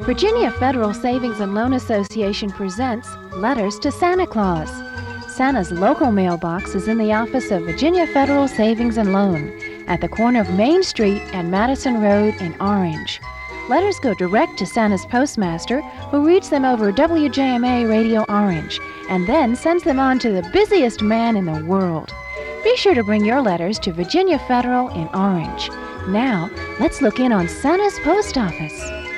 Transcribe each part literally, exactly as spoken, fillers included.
Virginia Federal Savings and Loan Association presents Letters to Santa Claus. Santa's local mailbox is in the office of Virginia Federal Savings and Loan at the corner of Main Street and Madison Road in Orange. Letters go direct to Santa's postmaster, who reads them over W J M A Radio Orange and then sends them on to the busiest man in the world. Be sure to bring your letters to Virginia Federal in Orange. Now, let's look in on Santa's post office.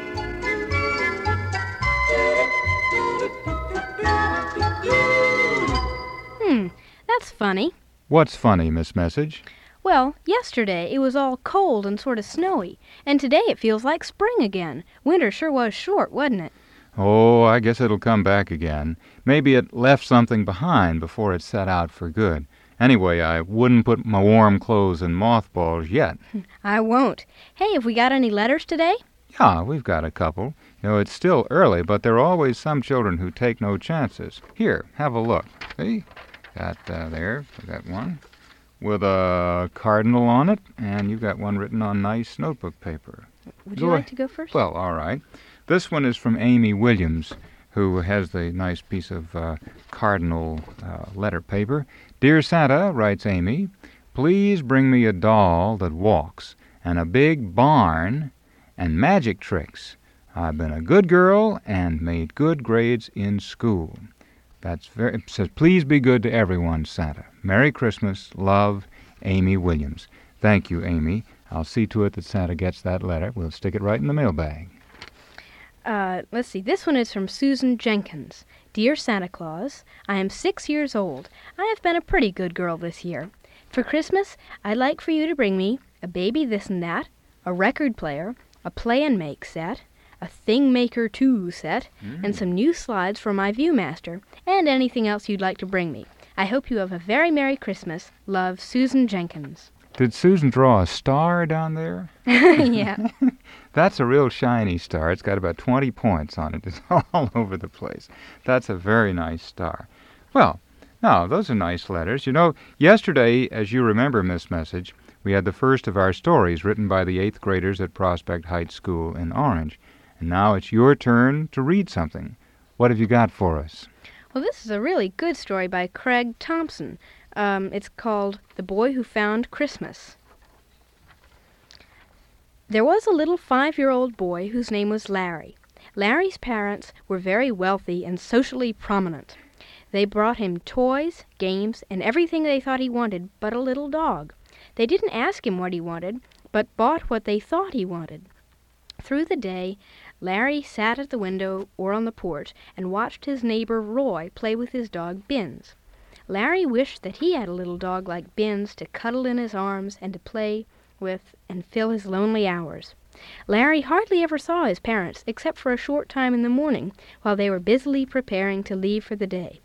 Hmm, that's funny. What's funny, Miss Message? Well, yesterday it was all cold and sort of snowy, and today it feels like spring again. Winter sure was short, wasn't it? Oh, I guess it'll come back again. Maybe it left something behind before it set out for good. Anyway, I wouldn't put my warm clothes in mothballs yet. I won't. Hey, have we got any letters today? Yeah, we've got a couple. You know, it's still early, but there are always some children who take no chances. Here, have a look. See? Got uh, there, we got one with a cardinal on it, and you've got one written on nice notebook paper. Would you like to go first? Well, all right. This one is from Amy Williams, who has the nice piece of uh, cardinal uh, letter paper. Dear Santa, writes Amy, please bring me a doll that walks and a big barn and magic tricks. I've been a good girl and made good grades in school. That's very, it says, please be good to everyone, Santa. Merry Christmas, love, Amy Williams. Thank you, Amy. I'll see to it that Santa gets that letter. We'll stick it right in the mailbag. Uh, let's see. This one is from Susan Jenkins. Dear Santa Claus, I am six years old. I have been a pretty good girl this year. For Christmas, I'd like for you to bring me a baby this and that, a record player, a play and make set, a Thing Maker two set, mm. and some new slides for my Viewmaster, and anything else you'd like to bring me. I hope you have a very Merry Christmas. Love, Susan Jenkins. Did Susan draw a star down there? Yeah. That's a real shiny star. It's got about twenty points on it. It's all over the place. That's a very nice star. Well, now, those are nice letters. You know, yesterday, as you remember, Miss Message, we had the first of our stories written by the eighth graders at Prospect Heights School in Orange. And now it's your turn to read something. What have you got for us? Well, this is a really good story by Craig Thompson. Um, it's called The Boy Who Found Christmas. There was a little five-year-old boy whose name was Larry. Larry's parents were very wealthy and socially prominent. They brought him toys, games, and everything they thought he wanted but a little dog. They didn't ask him what he wanted, but bought what they thought he wanted. Through the day, Larry sat at the window or on the porch and watched his neighbor Roy play with his dog Binns. Larry wished that he had a little dog like Binns to cuddle in his arms and to play with and fill his lonely hours. Larry hardly ever saw his parents except for a short time in the morning while they were busily preparing to leave for the day.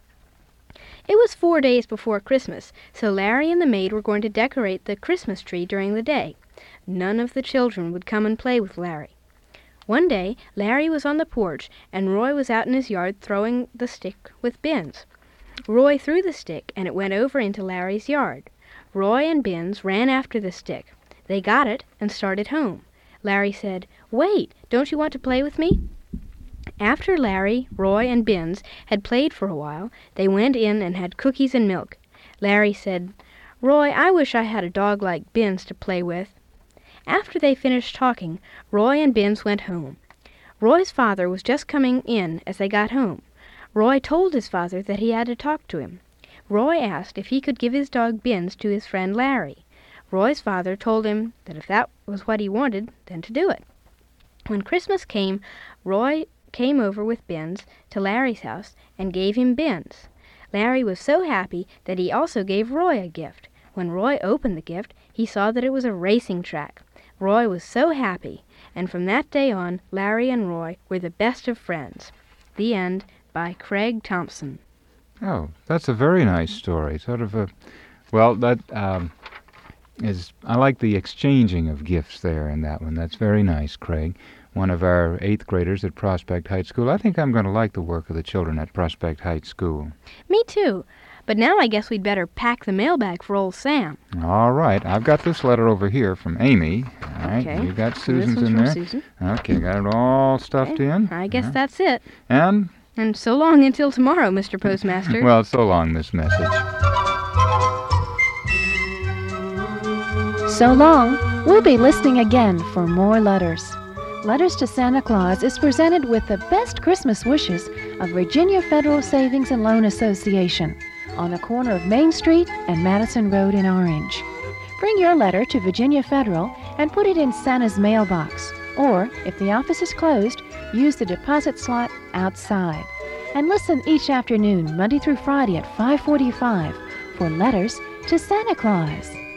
It was four days before Christmas, so Larry and the maid were going to decorate the Christmas tree during the day. None of the children would come and play with Larry. One day, Larry was on the porch, and Roy was out in his yard throwing the stick with Binns. Roy threw the stick, and it went over into Larry's yard. Roy and Binns ran after the stick. They got it and started home. Larry said, "Wait, don't you want to play with me?" After Larry, Roy, and Binns had played for a while, they went in and had cookies and milk. Larry said, "Roy, I wish I had a dog like Binns to play with." After they finished talking, Roy and Binns went home. Roy's father was just coming in as they got home. Roy told his father that he had to talk to him. Roy asked if he could give his dog Binns to his friend Larry. Roy's father told him that if that was what he wanted, then to do it. When Christmas came, Roy came over with Binns to Larry's house and gave him Binns. Larry was so happy that he also gave Roy a gift. When Roy opened the gift, he saw that it was a racing track. Roy was so happy, and from that day on, Larry and Roy were the best of friends. The end, by Craig Thompson. Oh, that's a very nice story. Sort of a, well, that um, is, I like the exchanging of gifts there in that one. That's very nice, Craig. One of our eighth graders at Prospect Heights School. I think I'm going to like the work of the children at Prospect Heights School. Me too. But now I guess we'd better pack the mailbag for old Sam. All right. I've got this letter over here from Amy. All right. Okay. You got So Susan's this one's in from there. Susan. Okay, got it all stuffed Okay. in. I guess Yeah. that's it. And, And so long until tomorrow, Mister Postmaster. well, so long, Miss Message. So long. We'll be listening again for more letters. Letters to Santa Claus is presented with the best Christmas wishes of Virginia Federal Savings and Loan Association on the corner of Main Street and Madison Road in Orange. Bring your letter to Virginia Federal and put it in Santa's mailbox. Or, if the office is closed, use the deposit slot outside. And listen each afternoon, Monday through Friday at five forty-five for Letters to Santa Claus.